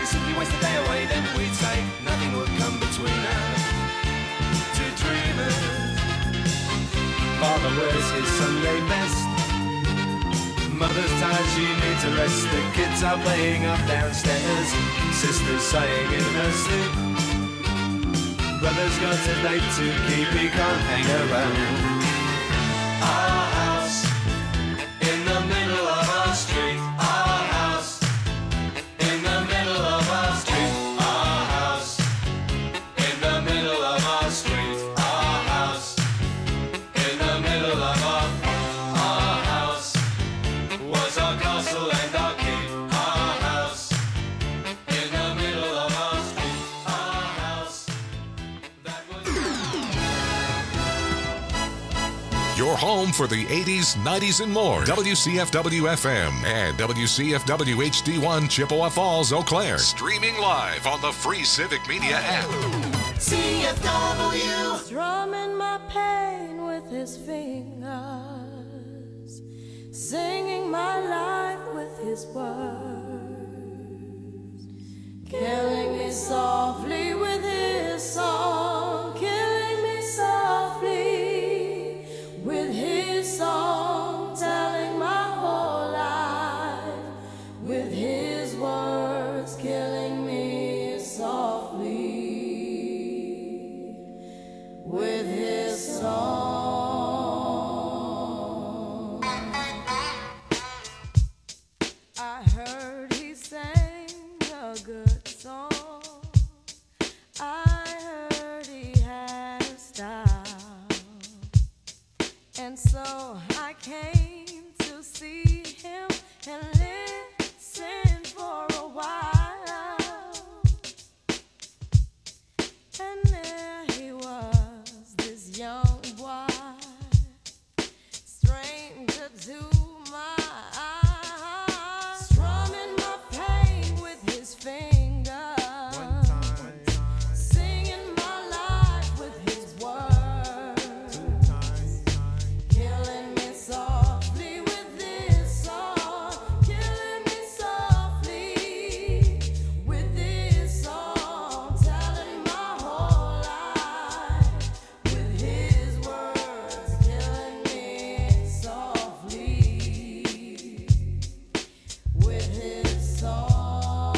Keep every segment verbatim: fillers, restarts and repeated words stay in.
simply waste the day away, then we'd say nothing would come between us. Two dreamers. Father wears his Sunday best. Mother's tired, she needs a rest. The kids are playing up downstairs. Sister's sighing in her sleep. Brother's got a date to keep, he can't hang around. Our house in the middle of our street. Our house in the middle of our street. Our house in the middle of our street. Our house in the middle of our our house was our castle and our keep. Our house in the middle of our street. Our house that was. Your home for the eighties, nineties, and more. W C F W F M and W C F W H D one Chippewa Falls, Eau Claire. Streaming live on the free Civic Media app. C F W. Strumming my pain with his fingers, singing my life with his words, killing me softly with his song, killing me softly with his song, telling my whole life with his words, killing me softly with his song. I heard he sang a good song. I heard he had a style. And so I came to see him and listen for a while. And there he was, this young boy, stranger to my eyes, strumming my pain with his fingers, singing my life with his words, killing me softly with this song, killing me softly with this song, telling my whole life with his words, killing me softly with his song.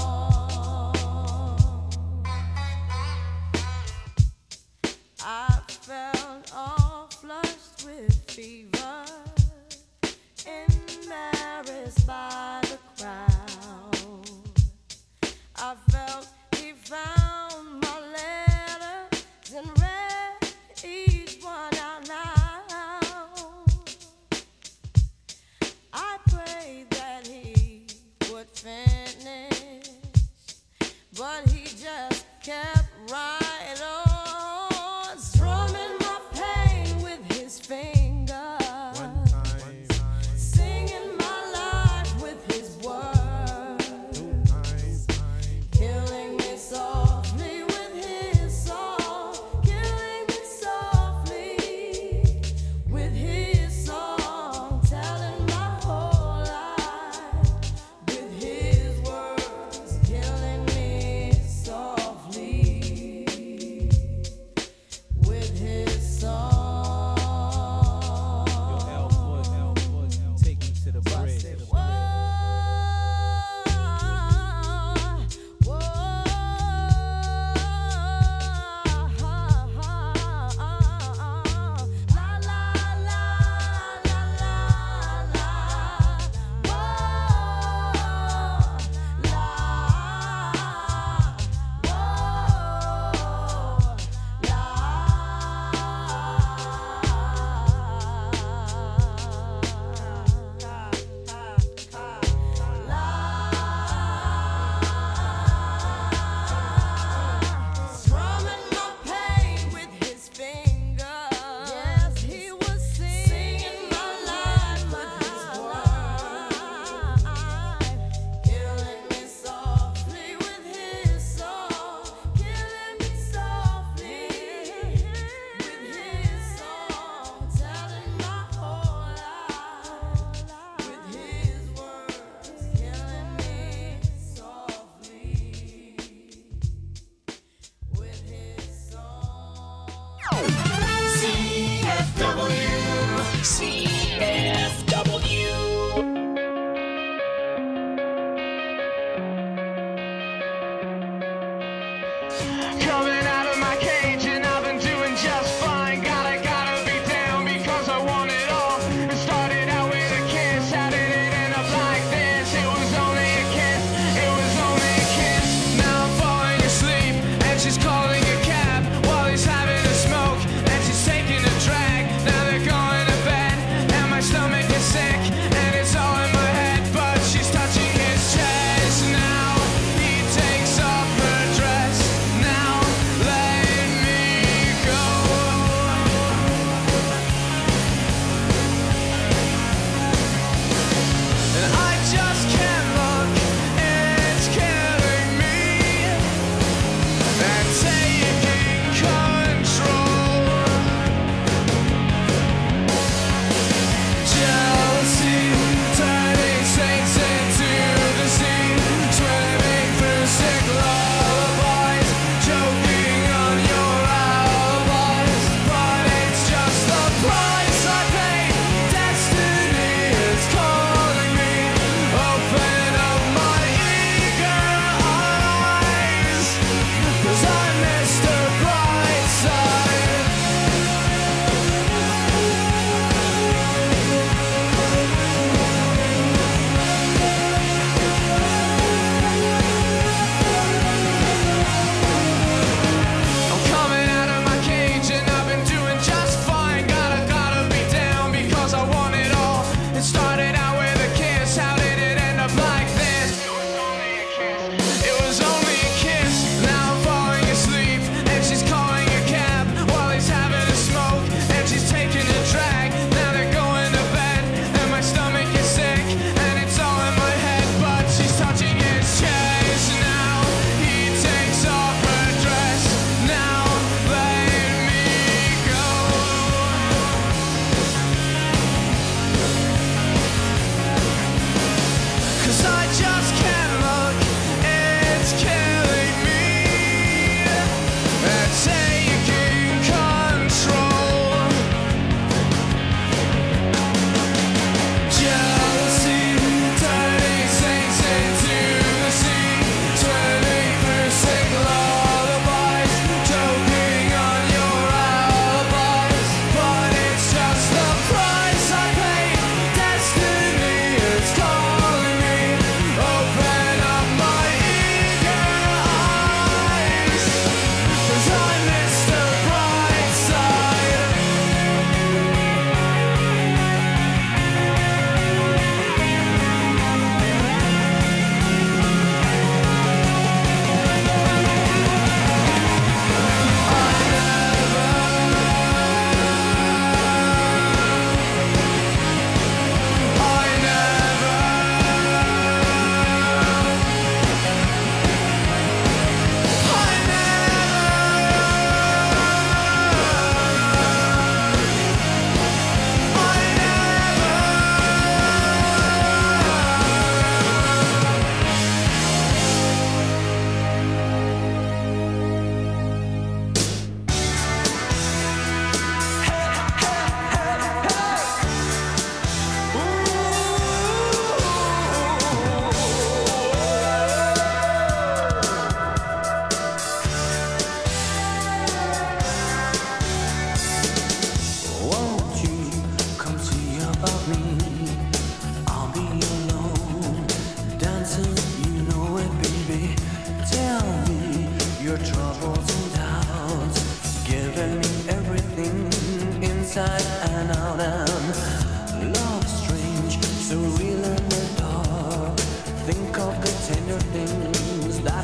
I felt all flushed with fever, embarrassed by the crowd. I felt he found my letters and read each one out loud. I prayed that he would finish, but he just kept right on, strumming my pain with his fingers, singing my life with his words, killing me softly with his song, killing me softly with his song, telling my whole life with his words, killing me softly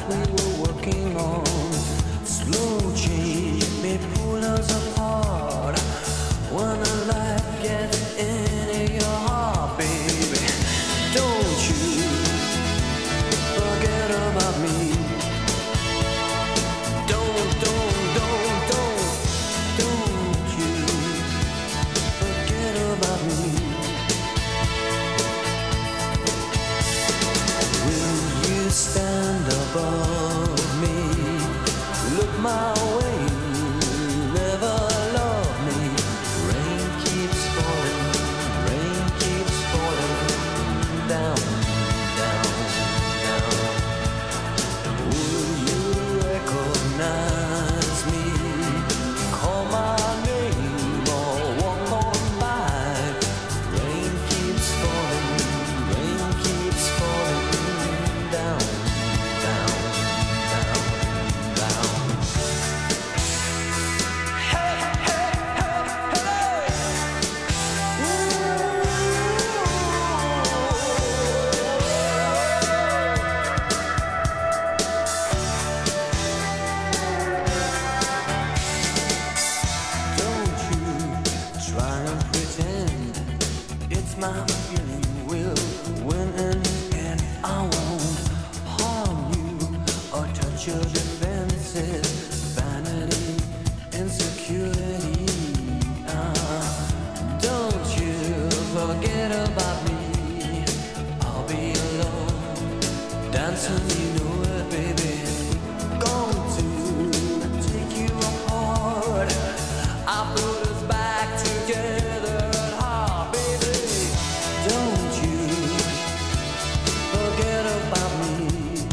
that we were working on. Slow change may pull us apart when the light gets into your heart, baby. Don't you forget about me. Don't, don't, don't, don't, don't you forget about me. Will you stand above me? Look my way, never love me. Rain keeps falling, rain keeps falling down, down, down. Will you recognize me? Call my name or walk on by. Rain keeps falling, rain keeps falling down, down, down, down. Hey, hey, hey, hey! Ooh. Don't you try and pretend it's my feeling will win in the end. I won't harm you or touch your defenses. Vanity, insecurity. Ah, don't you forget about me. I'll be alone, dancing, you know it, baby. Going to take you apart. I put us back together at heart, baby. Don't you forget about me.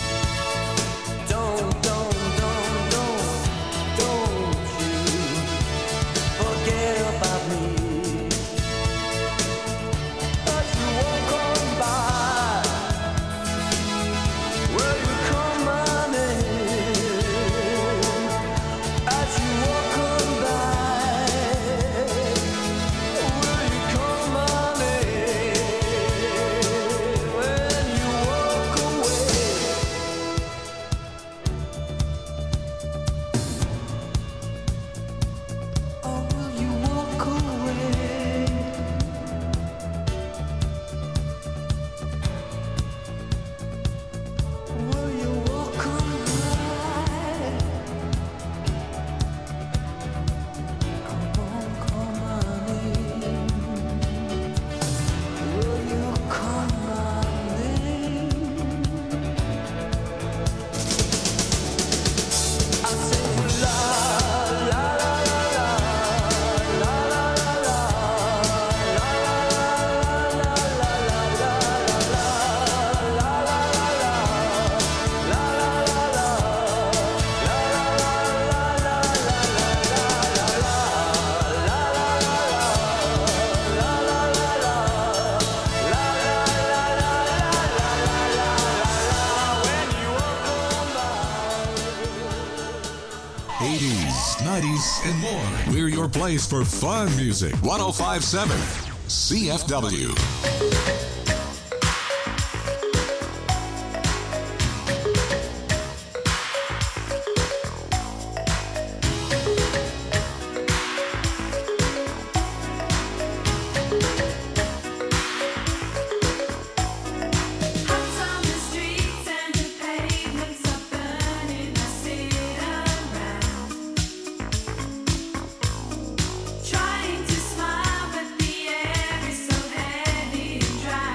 Don't, don't, don't, don't, don't you forget about me. As you walk on by, will you call my name? As you walk on by, will you call my name? When you walk away, or will you walk away? Will you walk on by? I won't call my name. Will you call my name? I say la la la la la la la la la la la la la la eighties, nineties, and more. We're your place for fun music. one oh five point seven C F W. Out on the streets and the pavements are burning, I sit around, trying to smile, but the air is so heavy and dry.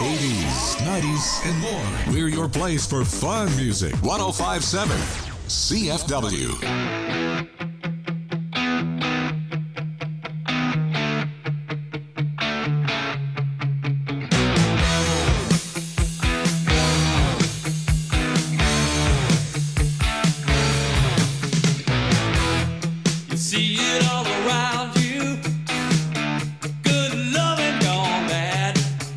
eighties, nineties, and more. We're your place for fun music. one oh five point seven C F W. You see it all around you. Good loving gone bad.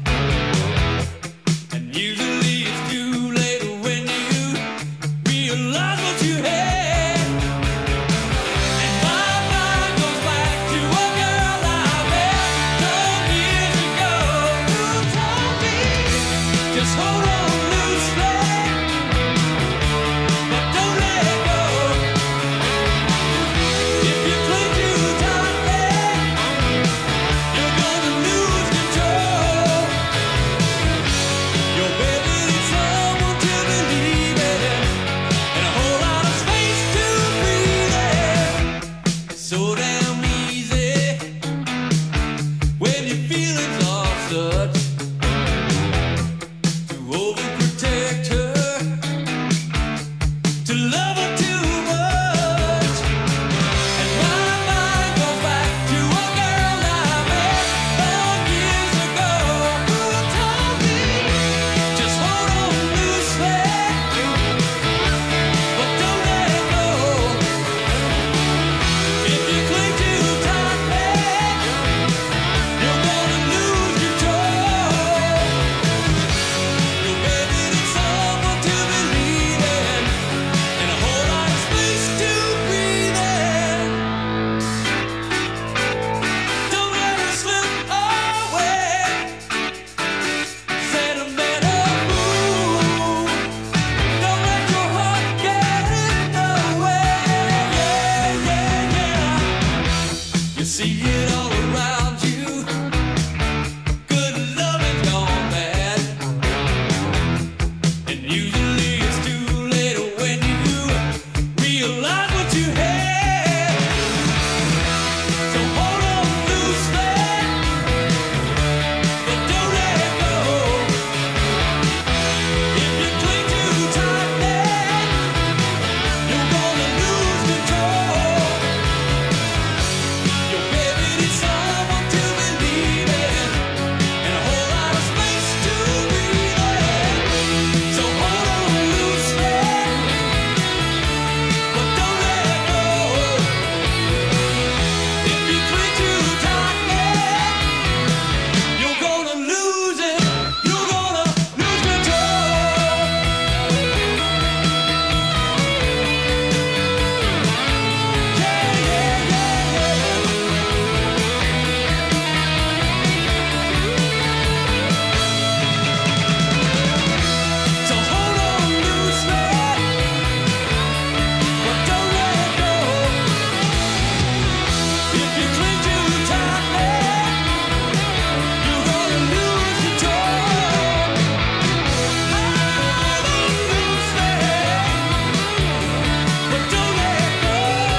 And usually it's too late when you realize what you had. And my mind goes back to a girl I met some years ago who told me, just hold on loosely, but don't let go. If you cling too tightly, you're gonna lose control. Your baby needs someone to believe in, and a whole lot of space to breathe in. So damn easy when your feelings are such to overprotect her, to love her too much. And my mind goes back to a girl I met some years ago who told me, just hold on loosely, but don't let go. If you cling too tightly, you're gonna lose control. Your baby needs someone to believe in, and a whole lot of space to breathe in. Don't let it slip away. Sentimental mood. Don't let your heart get in the way. Yeah, yeah, yeah. You see it all around you. Good loving's gone bad. And usually it's too late when you realize what you had. So hold on loosely, but don't let go. If you cling too tightly, you're gonna lose control. Your baby needs someone to believe in, and a whole lot of space to breathe in. So hold on loosely, but don't let go. If you cling too tightly, you're gonna lose it. You're gonna lose control. Yeah, yeah, yeah, yeah. So hold on loosely, but don't let go. If you cling too tightly, you're gonna lose control. Hold on loosely, but don't let go.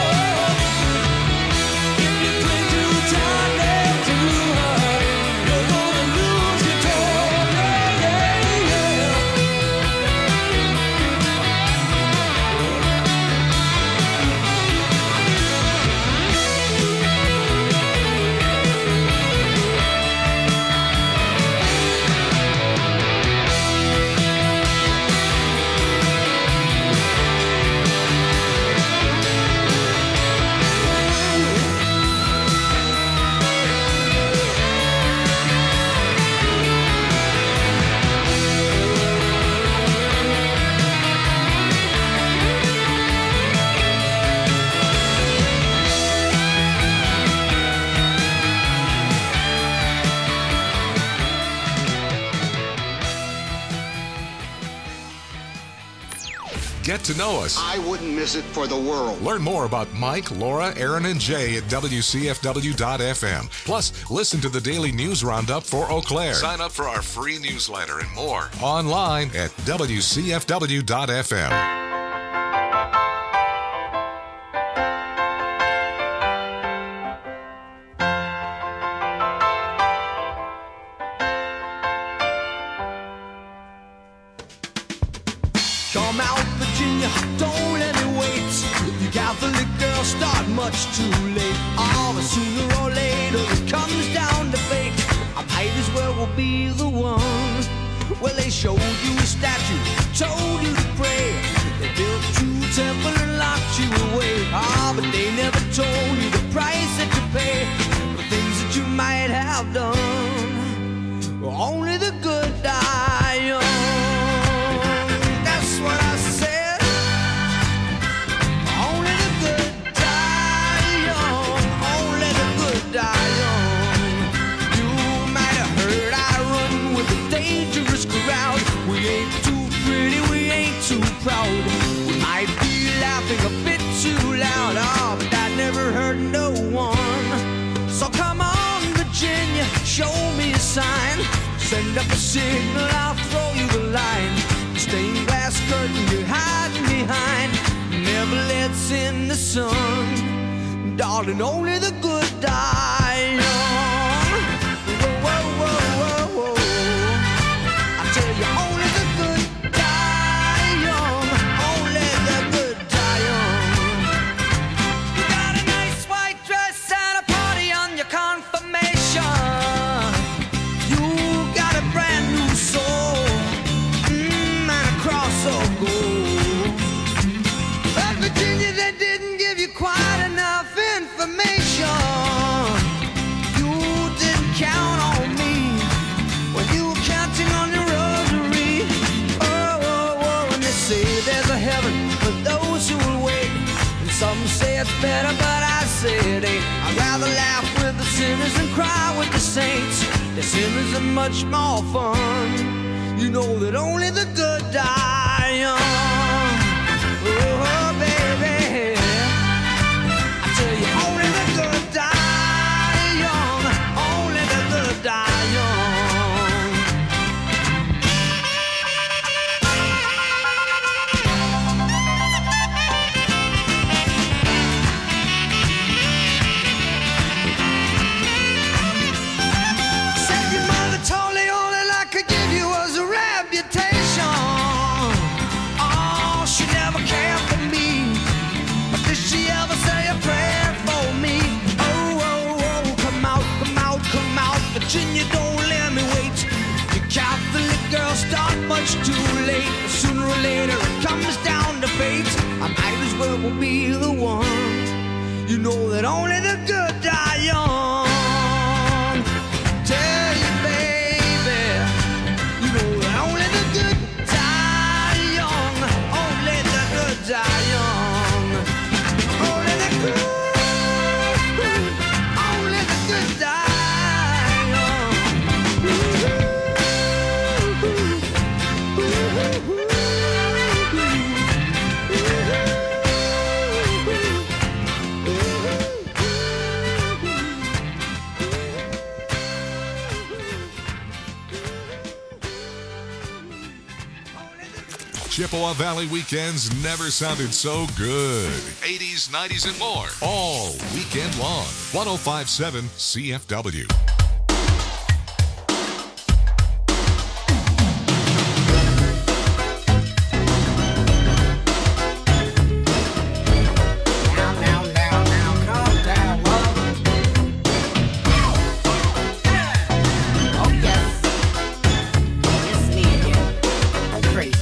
If you cling too tightly to her, you're gonna lose control. Yeah, yeah, yeah. Get to know us. I wouldn't miss it for the world. Learn more about Mike, Laura, Aaron, and Jay at W C F W dot F M. Plus, listen to the daily news roundup for Eau Claire. Sign up for our free newsletter and more online at W C F W dot F M. Come out, Virginia, don't let me wait. You Catholic girls start much too late. Oh, but sooner or later it comes down to fate. I might as well will be the one. Well, they showed you a statue, told you to pray. They built you a temple and locked you away. Ah, but they never told you the price that you pay for things that you might have done. Only the good die young. That's what I said. Only the good die young. Only the good die young. You might have heard I run with a dangerous crowd. We ain't too pretty, we ain't too proud. We might be laughing a bit too loud. Oh, but that never hurt no one. So come on, Virginia, show me a sign. Send up a signal, I'll throw you the line. Stained glass curtain you're hiding behind never lets in the sun. Darling, only the good die young. Whoa, whoa, whoa, whoa, whoa. I tell you, only the good die young. Only the good die young. You got a nice white dress and a party on your confirmation. You got a brand new soul, mm, and a cross of gold. But Virginia, they didn't give you quite enough information. You didn't count on me when you were counting on your rosary. Oh, oh, oh, and they say there's a heaven for those who will wait. And some say it's better, but I say it ain't. I'd rather laugh with the sinners and cry with the saints. The sinners are much more fun. You know that only the good die young. Oh, baby, I tell you, only the good die young. Only the good die young. Said your mother told me all that I could give you was a reputation. Oh, she never cared for me. But did she ever say a prayer for me? Oh, oh, oh, come out, come out, come out. Virginia, don't let me wait. You Catholic girls start much too late. Sooner or later it comes down to fate. I might as well be the one. You know that only the good die young. Tell you, baby, you know that only the good die young. Only the good die young. Only the good, only the good die young. Chippewa Valley weekends never sounded so good. eighties, nineties, and more. All weekend long. one oh five point seven C F W. Down, down, down, down, calm down, love. Oh, yes. It's me again. I'm crazy.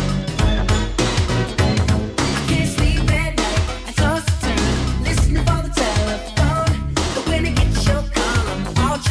Can't sleep at night. I toss and turn, listening for the telephone. But when it gets your call, I'm all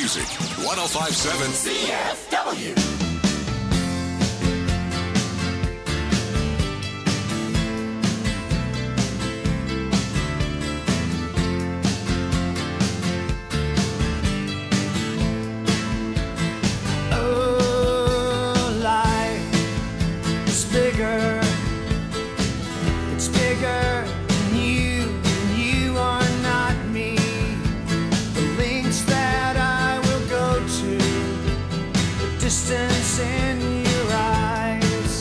music. one oh five point seven C F W. Oh, life is bigger. It's bigger than you, and you are not me. The lengths that I will go to, the distance in your eyes.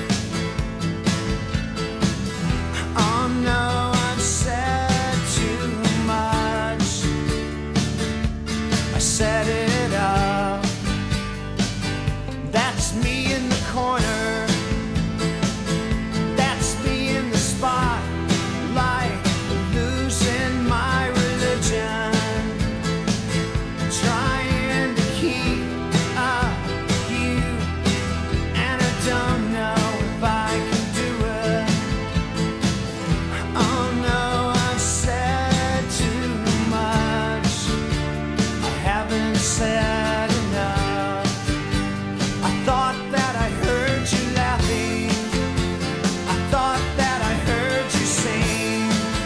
Oh no, I've said too much. I set it up. That's me in the corner. That's me in the spotlight, losing my religion, trying to keep up with you, and I don't know if I can do it. Oh no, I've said too much. I haven't said enough. I thought that I heard you laughing. I thought that I heard you sing.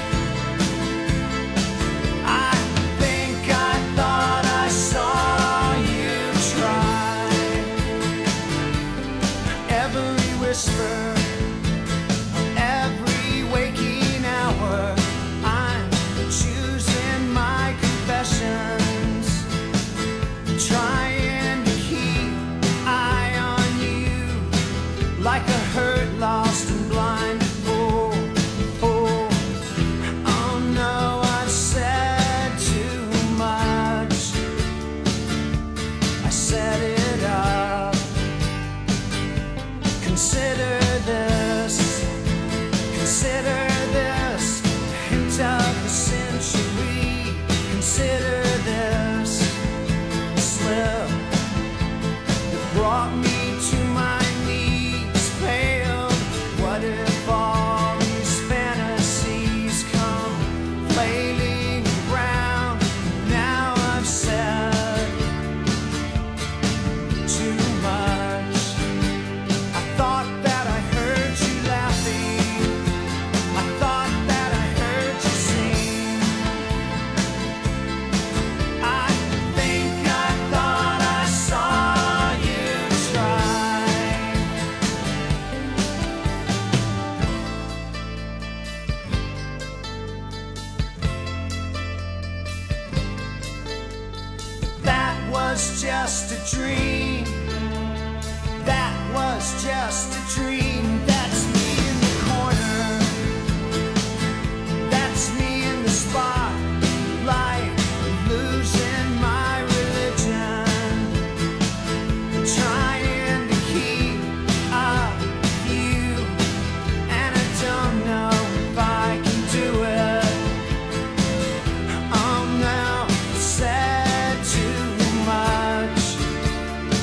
I think I thought I saw you try. Every whisper, every waking hour, I'm choosing my confessions, trying to keep eye on you like a hurt, lost and blind fool. fool. Oh no, I've said too much. I set it up. Consider this, consider this, a hint of the century. Consider this slip that brought me to my knees, pale. What if all these fantasies come flailing around? Now I've said too much. I thought that I heard you laughing. I thought that I heard you sing. I think I thought I saw you try. That was just a dream. That was just a dream. That's me in the corner. That's me in the spotlight, losing my religion, trying to keep up with you, and I don't know if I can do it. Oh no, I said too much.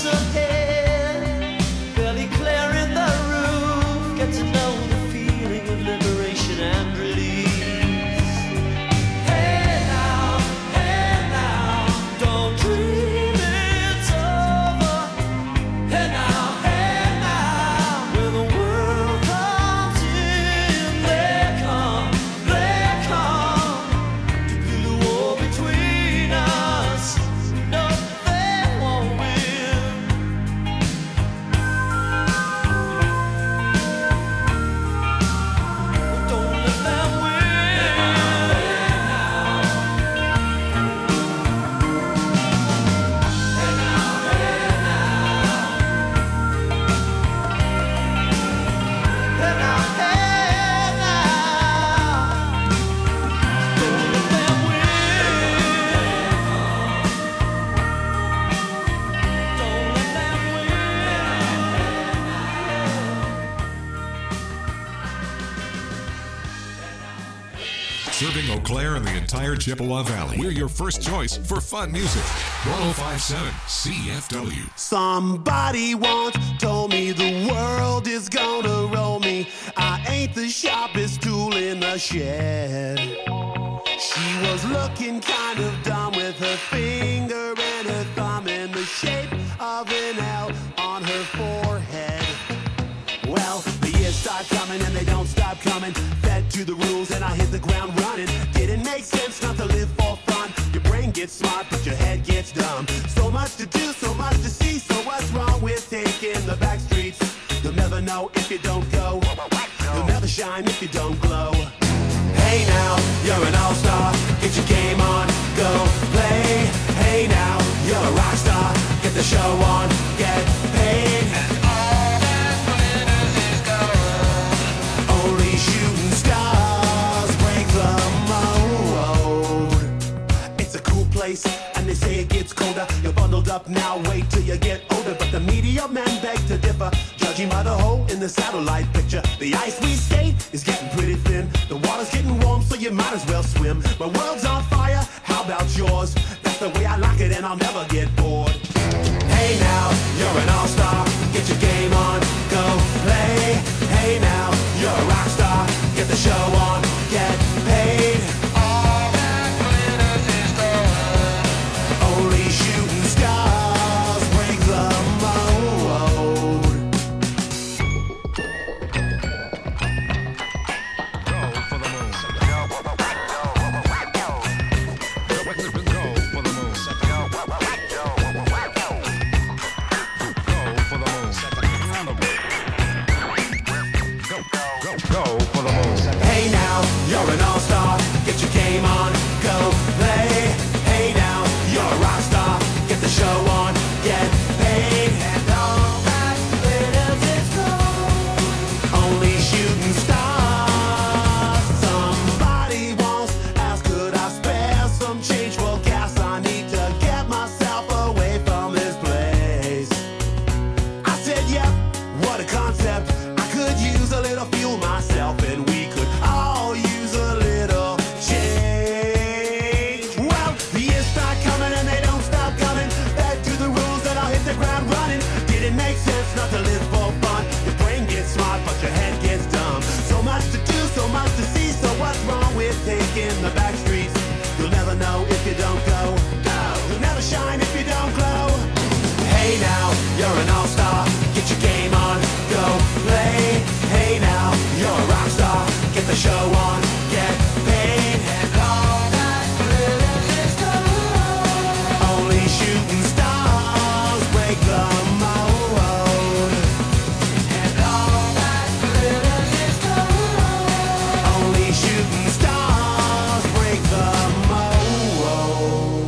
months ahead, barely clearing the roof. Get to know the feeling of liberation and release. Hey now, hey now, don't dream it's over. Hey now, hey now, when the world comes in, they come, they come to build a wall between us. No, they won't win. Don't let them win. Hey now, hey now, don't let them win. Don't let them Serving Eau Claire and the entire Chippewa Valley. We're your first choice for fun music. ten fifty-seven C F W. Somebody once told me the world is gonna roll me. I ain't the sharpest tool in the shed. She was looking kind of dumb with her finger and her thumb in the shape of an L on her forehead. Well, the years start coming and they don't stop coming. Fed to the rules and I hit the ground running. Didn't make sense not to live for fun. Your brain gets smart but your head gets dumb. So much to do, so much to see. So what's wrong with taking the back streets? You'll never know if you don't go. You'll never shine if you don't glow. Hey now, you're an all-star. Get your game on, go play. Hey now, you're a rock star. Get the show on, get paid. Only shooting stars break the mold. It's a cool place, and they say it gets colder. You're bundled up now, wait till you get older. But the media men beg to differ, judging by the hole in the satellite picture. The ice we skate is getting pretty thin. The water's getting warm, so you might as well swim. My world's on fire, how about yours? That's the way I like it, and I'll never get bored. Hey now, you're an all-star. Get your game on, go play. Hey now, you're a rock star. Get the show on, get paid. All that glitters is gold. Only shooting stars break the mold. Go for the moon. Go for the moon. Go for the moon. Go for the moon. Go, go, go for the moon. Hey now, you're an all-star. Get your game on, go play. Hey now, you're a rock star. Get the show on, get paid. And all that glitters is gold. Only shooting stars. Somebody once asked, could I spare some change for gas? I need to get myself away from this place. I said, yep, what a concept. I could use a little fuel myself, and we could all use a little change. Well, the years start coming and they don't stop coming. Back to the rules and I'll hit the ground running. Didn't make sense not to live for fun. Your brain gets smart but your head gets dumb. So much to do, so much to see. So what's wrong with taking the back streets? You'll never know if you don't go. You'll never shine if you don't glow. Hey now, you're an all-star. Get your game on, go play. Hey now, you're a rock star. Get the show on, get paid. And all that glitters is gold. Only shooting stars break the mold. And all that glitters is gold. Only shooting stars break the mold.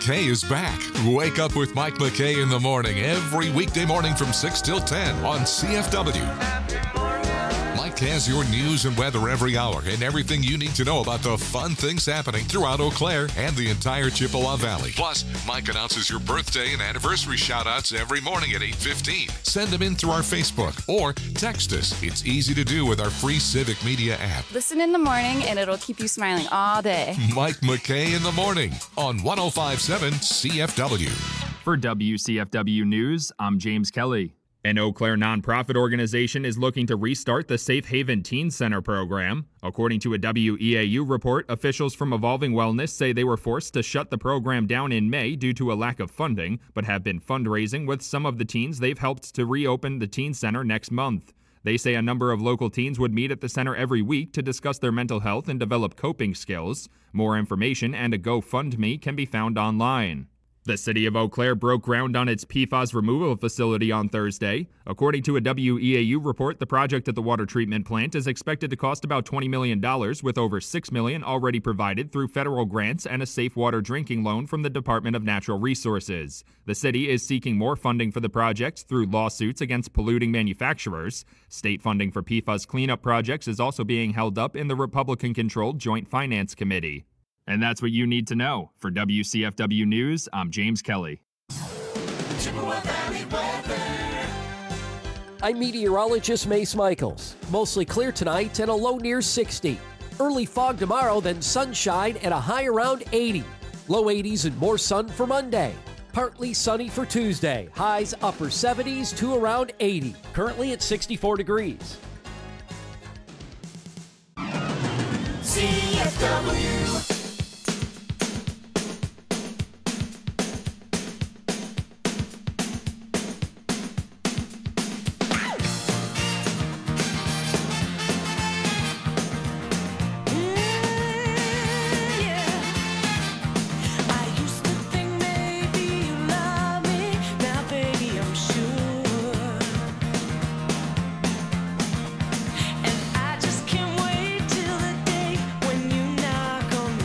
McKay is back. Wake up with Mike McKay in the morning every weekday morning from six till ten on C F W. Mike has your news and weather every hour and everything you need to know about the fun things happening throughout Eau Claire and the entire Chippewa Valley. Plus, Mike announces your birthday and anniversary shout-outs every morning at eight fifteen. Send them in through our Facebook or text us. It's easy to do with our free Civic Media app. Listen in the morning and it'll keep you smiling all day. Mike McKay in the morning on one oh five point seven C F W. For W C F W News, I'm James Kelly. An Eau Claire nonprofit organization is looking to restart the Safe Haven Teen Center program. According to a W E A U report, officials from Evolving Wellness say they were forced to shut the program down in May due to a lack of funding, but have been fundraising with some of the teens they've helped to reopen the teen center next month. They say a number of local teens would meet at the center every week to discuss their mental health and develop coping skills. More information and a GoFundMe can be found online. The city of Eau Claire broke ground on its P F A S removal facility on Thursday. According to a W E A U report, the project at the water treatment plant is expected to cost about twenty million dollars, with over six million dollars already provided through federal grants and a safe water drinking loan from the Department of Natural Resources. The city is seeking more funding for the project through lawsuits against polluting manufacturers. State funding for P F A S cleanup projects is also being held up in the Republican-controlled Joint Finance Committee. And that's what you need to know. For W C F W News, I'm James Kelly. Chippewa Valley weather. I'm meteorologist Mace Michaels. Mostly clear tonight and a low near sixty. Early fog tomorrow, then sunshine and a high around eighty. Low eighties and more sun for Monday. Partly sunny for Tuesday. Highs upper seventies to around eighty. Currently at sixty-four degrees. C F W. And I just can't wait till the day when you knock on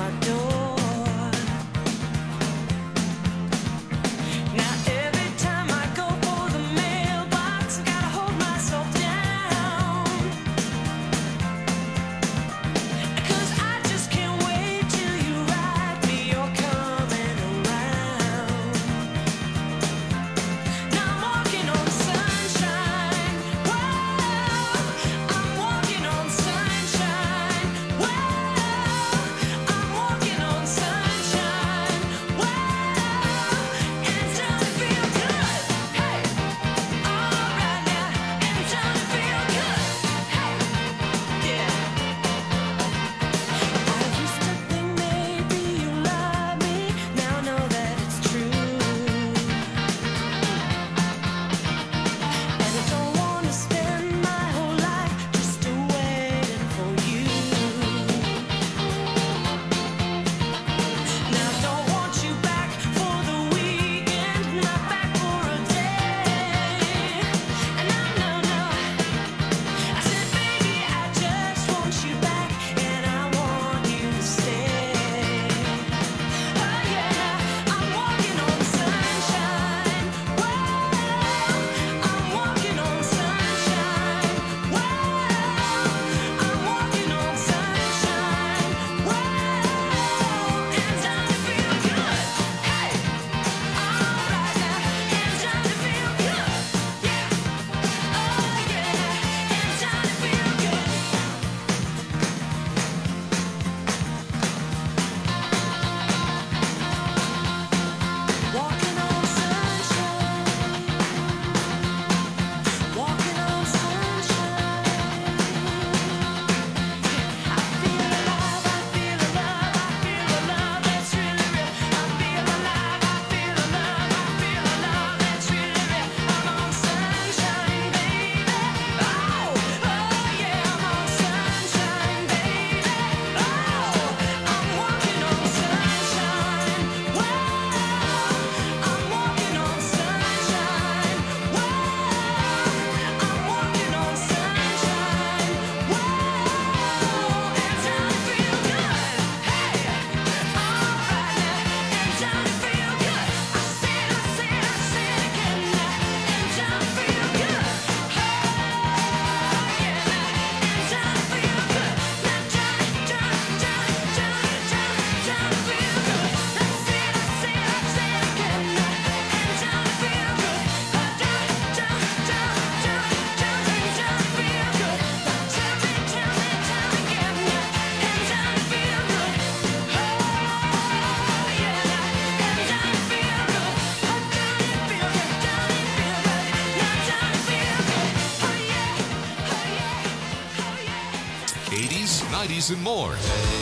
nineties, and more.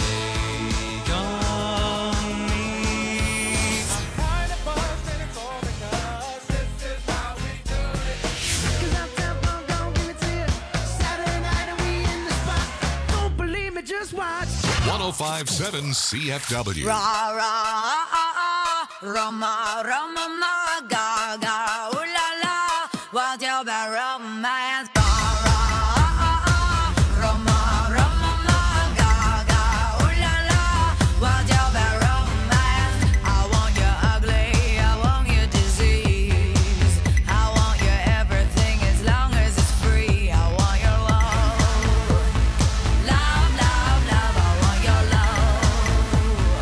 Just watch. one oh five point seven C F W. Ra ra ah ah Roma Roma ma ga ga ooh la la what's your bad romance? Ra ra ah ah Roma Roma ma ga ga ooh la la what's your bad romance? I want you ugly, I want you disease, I want you everything as long as it's free. I want your love, love, love, love. I want your love.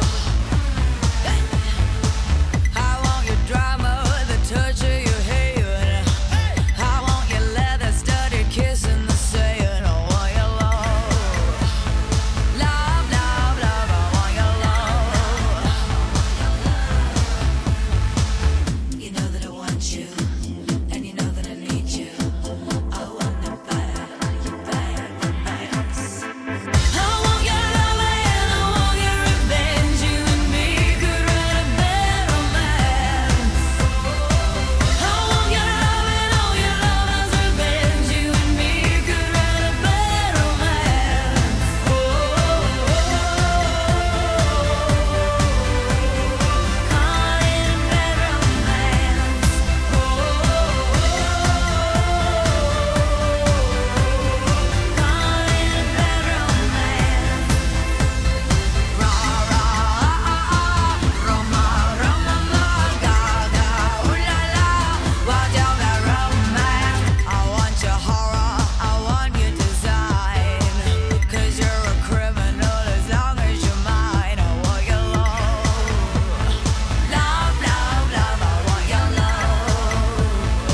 I want your drama, the touch of your hair. I want your leather-studded kiss in the sand. I want your love, love, love, love. I want your love. You know that I want you, and you know that I need you. I want the bad, your bad romance. I want your love and I want your revenge. You and me could write a bad romance. I want your love and all your lovers' revenge. You and me could write a bad romance. Oh, call it a bad romance. Oh, call it a bad romance. Ra ra ah ah Roma Roma ma ga ga ooh la la what's your bad romance? I want your horror, I want your design, 'cause you're a criminal as long as you're mine. I want your love, love, love, love. I want your love.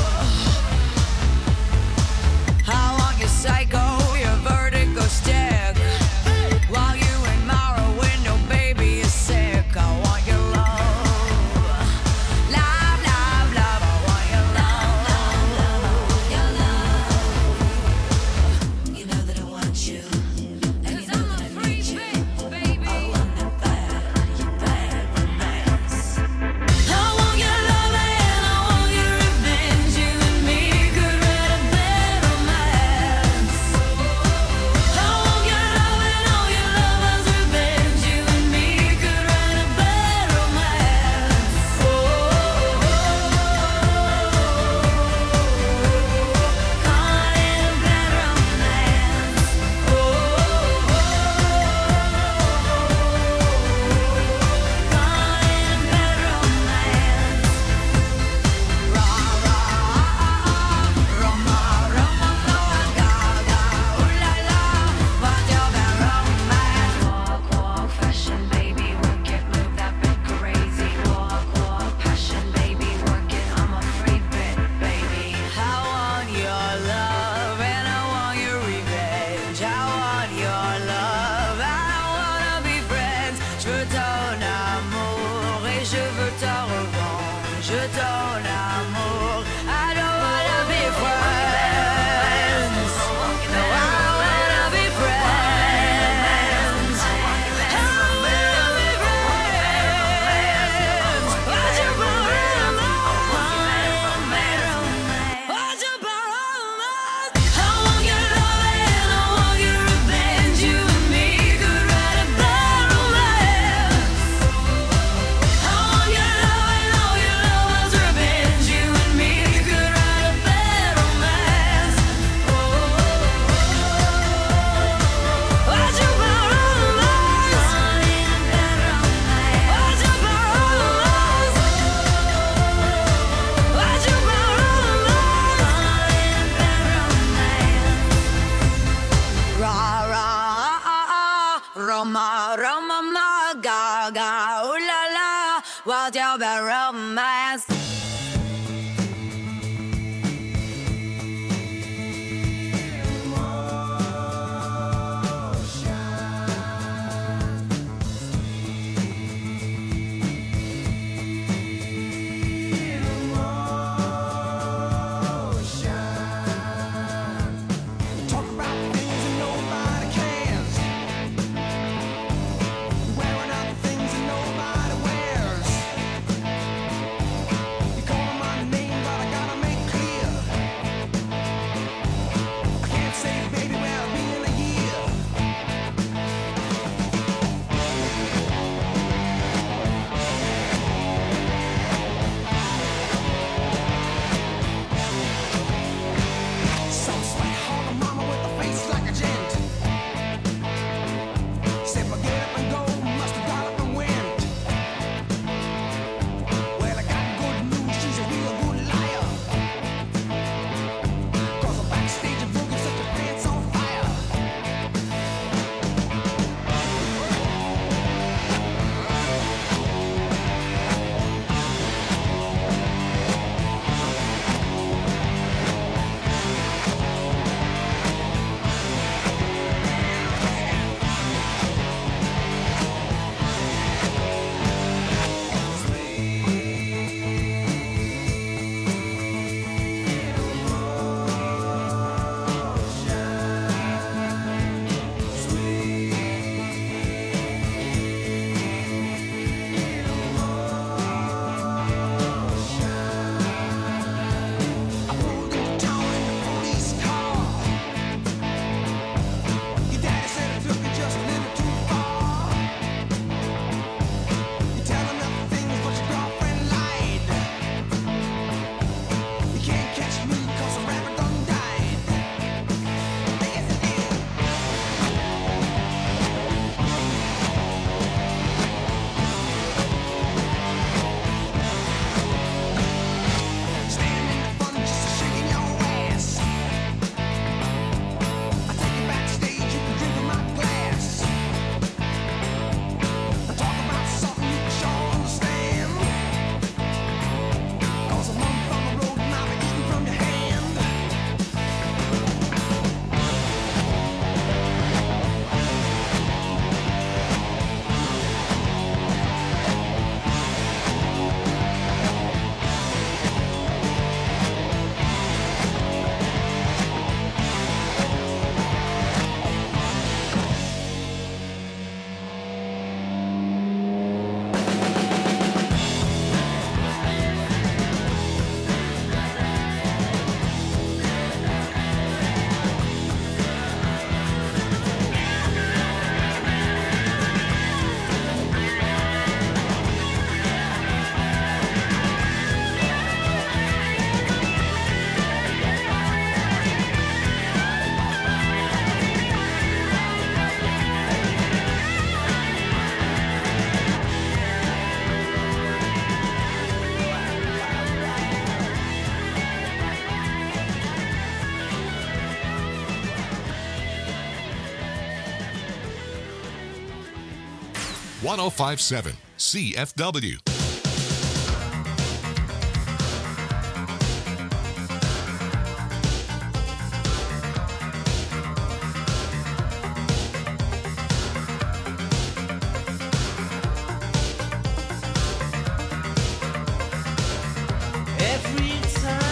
I want your psycho, your vertigo stick, while you admire a window, baby, you're sick. I want your love, love, love, love. I want your love, your love. You know that I want you, and you know that I need you. I want the bad, your bad romance. I want your love and I want your revenge. You and me could write a bad romance. I want your love and all your lovers' revenge. You and me could write a bad romance. Oh, call it a bad romance. Oh, call it a bad romance. Ra ra ah ah Roma Roma ma ga ga ooh la la what's your bad romance? Walk walk fashion baby work it move that bit crazy. Walk walk passion baby work it I'm a free bit baby. I want your love and I want your revenge. I want your love, I wanna be friends. Je veux ton amour et je veux ta revanche. Je ton amour, I don't wanna be friends. No, I wanna be friends. I wanna be friends. What's your problem? What's your problem? I want your love and I want your revenge. You and me could write a bad romance. I want your love and all your lovers' revenge. You and me one oh five point seven C F W. Every time